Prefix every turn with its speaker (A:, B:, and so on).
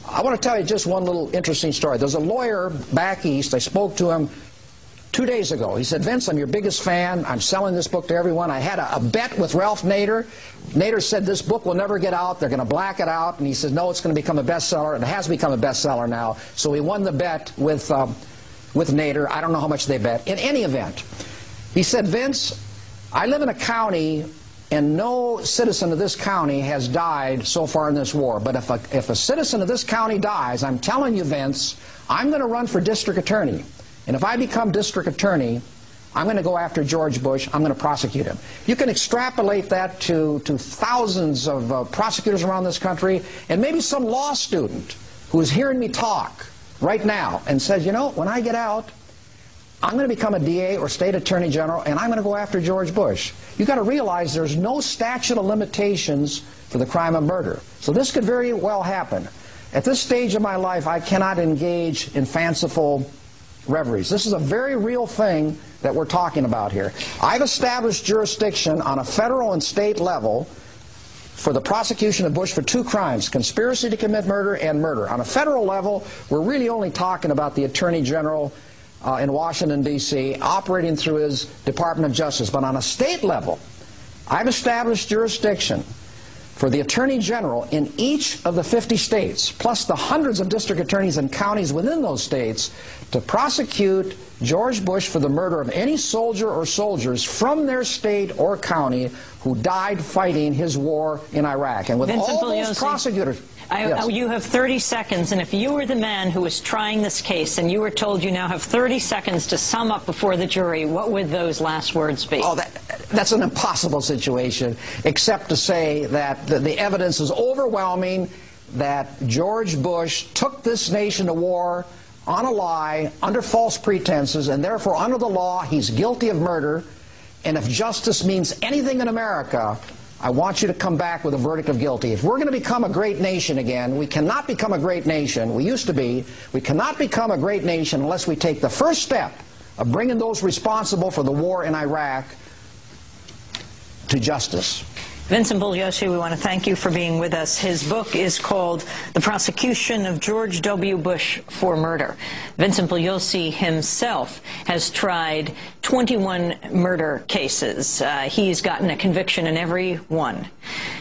A: I want to tell you just one little interesting story. There's a lawyer back east. I spoke to him 2 days ago. He said, Vince, I'm your biggest fan. I'm selling this book to everyone. I had a bet with Ralph Nader. Nader said this book will never get out. They're going to black it out. And he says, no, it's going to become a bestseller. And it has become a bestseller now. So he won the bet with Nader. I don't know how much they bet. In any event, he said, Vince, I live in a county and no citizen of this county has died so far in this war. But if a citizen of this county dies, I'm telling you, Vince, I'm going to run for district attorney. And if I become district attorney, I'm going to go after George Bush. I'm going to prosecute him. You can extrapolate that to thousands of prosecutors around this country, and maybe some law student who is hearing me talk right now and says, you know, when I get out, I'm going to become a DA or state attorney general, and I'm going to go after George Bush. You've got to realize there's no statute of limitations for the crime of murder. So this could very well happen. At this stage of my life, I cannot engage in fanciful reveries. This is a very real thing that we're talking about here. I've established jurisdiction on a federal and state level for the prosecution of Bush for 2 crimes, conspiracy to commit murder and murder. On a federal level, we're really only talking about the Attorney General in Washington, D.C., operating through his Department of Justice. But on a state level, I've established jurisdiction for the Attorney General in each of the 50 states, plus the hundreds of district attorneys and counties within those states, to prosecute George Bush for the murder of any soldier or soldiers from their state or county who died fighting his war in Iraq. And with
B: Vincent
A: all those prosecutors...
B: Yes. You have 30 seconds, and if you were the man who was trying this case and you were told you now have 30 seconds to sum up before the jury, what would those last words be?
A: Oh, that's an impossible situation, except to say that the evidence is overwhelming that George Bush took this nation to war on a lie, under false pretenses, and therefore under the law he's guilty of murder. And if justice means anything in America, I want you to come back with a verdict of guilty. If we're going to become a great nation again, we cannot become a great nation. We used to be. We cannot become a great nation unless we take the first step of bringing those responsible for the war in Iraq to justice.
B: Vincent Bugliosi, we want to thank you for being with us. His book is called The Prosecution of George W. Bush for Murder. Vincent Bugliosi himself has tried 21 murder cases. He's gotten a conviction in every one.